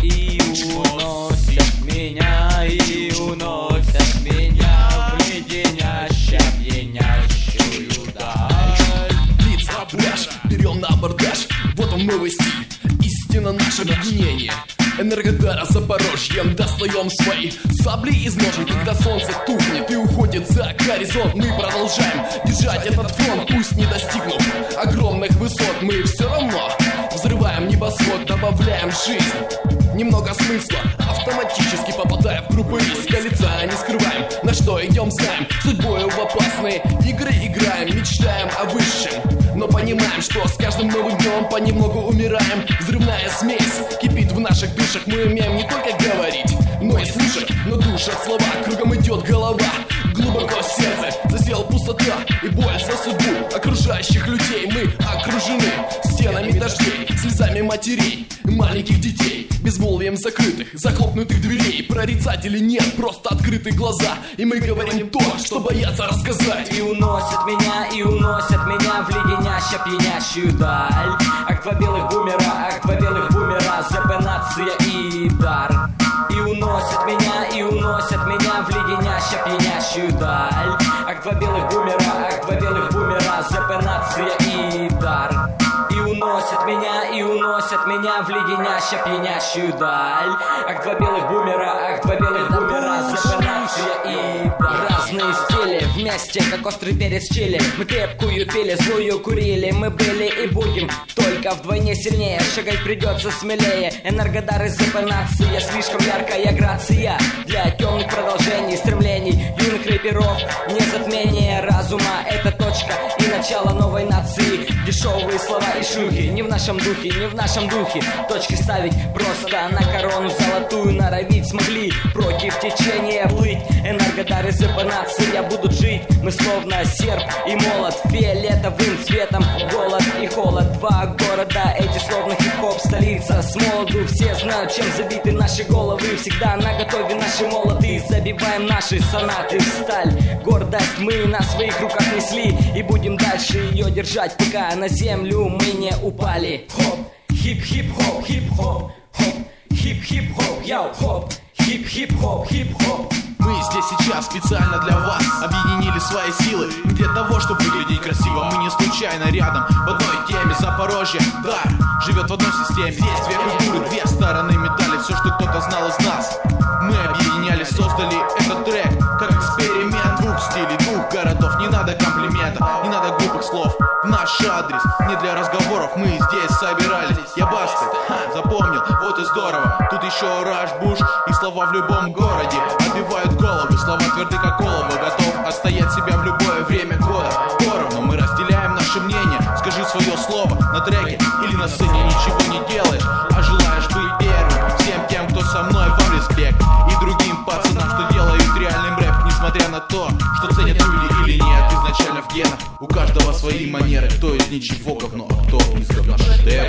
и уносят меня, и уносят меня в леденящую, пьянящую даль. Лиц на пляж, берем на абордаж. Вот он новый стиль, истина наше объединение. Энергодар Запорожьем достаем свои сабли из ножен. Когда солнце тухнет и уходит за горизонт, мы продолжаем держать этот фронт. Пусть не достигнув огромных высот, мы все равно взрываем небосвод, добавляем жизнь, немного смысла, автоматически попадая в группы риска. Лица не скрываем, на что идем знаем, судьбою в опасные игры играем. Мечтаем о высшем, но понимаем, что с каждым новым днем понемногу умираем. Взрывная смесь кипит в наших душах. Мы умеем не только говорить, но и слушать, но душат слова. Кругом идет голова, глубоко в сердце засела пустота и боль за судьбу окружающих людей. Мы окружены стенами дождей, слезами матерей, маленьких детей, безмолвием закрытых, захлопнутых дверей. Прорицателей нет, просто открытые глаза, и мы говорим то, что боятся рассказать. И уносят меня в леденящую, пьянящую даль. Ах, два белых бумера, ЗП нация и дар. И уносят меня в леденящую, пьянящую даль. Ах, два белых бумера, ЗП нация и дар. И уносят меня в леденящую, пьянящую даль. Ах, два белых бумера, ЗП нация и дар. Разные стили вместе, как острый перец чили. Мы крепкую пили, злую курили. Мы были и будем только вдвойне сильнее. Шагать придется смелее. Энергодары ЗП нация, слишком яркая грация для темных продолжений, стремлений юных рэперов. Не затмение разума, это точка и начало новой нации. Дешевые слова и шлюхи не в нашем духе, не в нашем духе. Точки ставить просто на корону золотую норовить смогли. Против течения плыть, энергодары ЗП нация будут жить. Мы словно серп и молот, фиолетовым цветом голод и холод. Два города, эти словно хип-хоп столица. С молоду все знают, чем забиты наши головы. Всегда наготове наши молоты, забиваем наши сонаты в сталь. Гордость мы на своих руках несли и будем дальше ее держать, пока на землю мы не упали. Хоп, хип-хип-хоп, хип-хоп, хоп, хип-хип-хоп, яу, хоп, хип-хип-хоп, хип-хоп. Мы здесь сейчас специально для вас объединили свои силы для того, чтобы выглядеть красиво. Мы не случайно рядом в одной теме. Запорожье, да, живет в одной системе. Здесь две культуры, две стороны медали. Все, что кто-то знал из нас, мы объединялись, создали этот трек как эксперимент. Двух стилей, двух городов. Не надо комплиментов, не надо глупых слов в наш адрес. Не для разговоров мы здесь собирались. Я Бастет, запомнил, вот и здорово. Тут еще Раш Буш и слова в любом городе отбивают головы, слова тверды как головы. Готов отстоять себя в любое время года. Поровну мы разделяем наше мнение. Скажи свое слово на треке или на сцене. Ничего не делаешь, а желаешь быть первым. Всем тем, кто со мной, вам респект. И другим пацанам, что делают реальным рэп. Несмотря на то, что ценят люди или нет, изначально в генах у каждого свои манеры. Кто из ничего говно, а кто из говна шедевр.